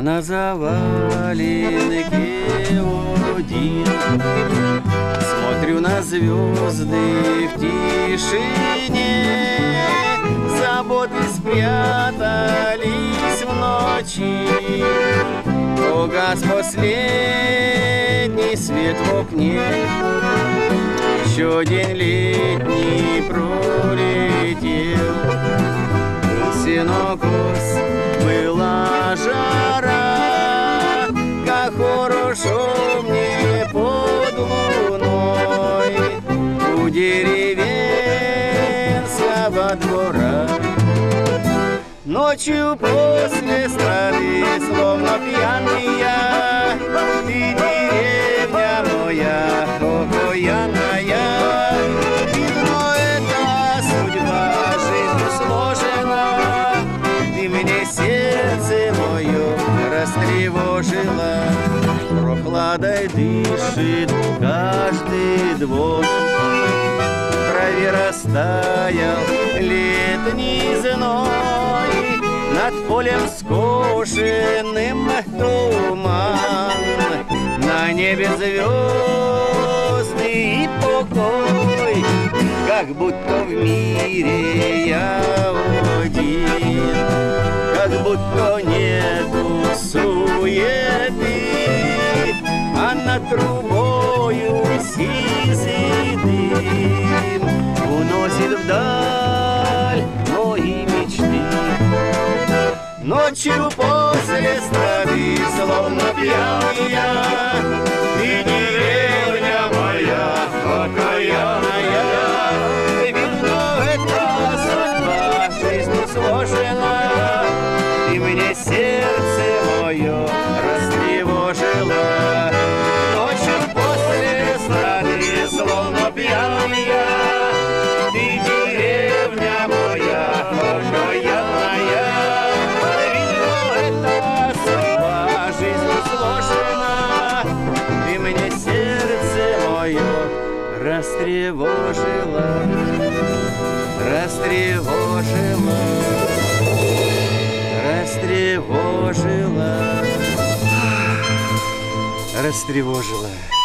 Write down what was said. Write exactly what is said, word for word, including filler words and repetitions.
на заваленке один. Смотрю на звезды в тишине, заботы спрятались в ночи. Угас последний свет в окне, еще день летний пролетел. Сенокос была жара, как хорошо мне под луной у деревенского двора. Ночью после страны, словно пьяный я, ты деревня моя, окаянная. Видно, это судьба, жизнь сложена, ты мне сердце мое растревожила. Прохладой дышит каждый двор, в траве растаял летний зной, над полем скошенным туман, на небе звезды и покой, как будто в мире я один, как будто нету суеты, а над трубою сизый дым уносит вдаль мои мечты. Ночью после страны, словно пьяный я, и деревня моя окаянная. Видно, это судьба, жизнь сложена, и мне сердце мое растревожила. Ночью после страны, словно пьяный я, и деревня моя окаянная. Растревожила, растревожила, растревожила, растревожила.